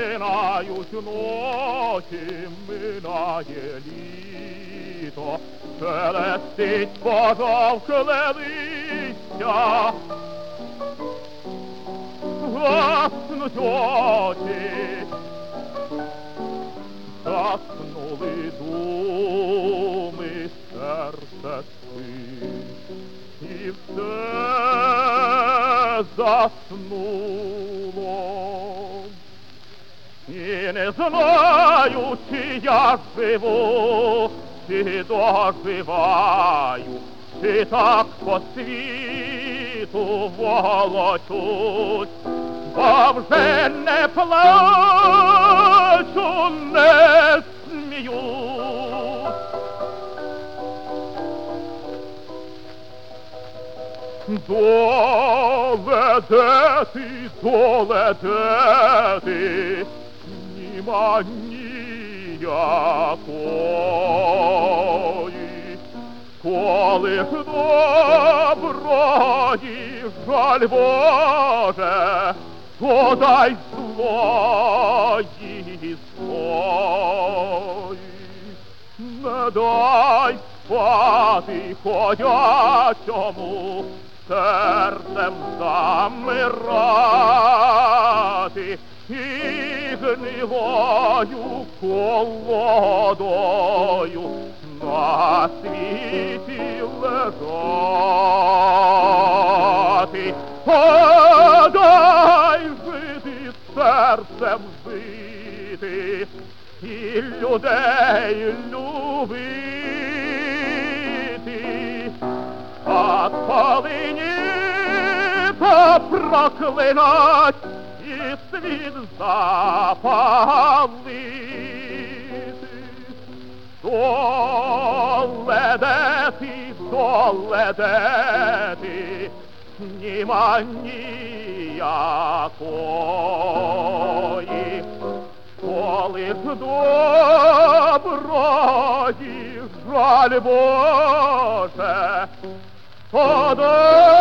минають ночі, минає літо, шелестить пожовкле листя. Гаснуть очі, заснули думи, серце спить, і все заснуло. І не знаю, чи я живу, чи доживаю, чи так по світу волочусь, бо вже не плачу, не сміюсь. Доледе ти, німа ніякої, коли ж доброї жаль Боже, то дай свої свої. Не дай спати ходячому, серцем замирати і гнилою колодою на світі лежати. Подай жити, серцем жити і людей любити. А коли ні, то проклинать і світ запалити. Доледе, німа ніякої, коли ж доброї жаль Боже, то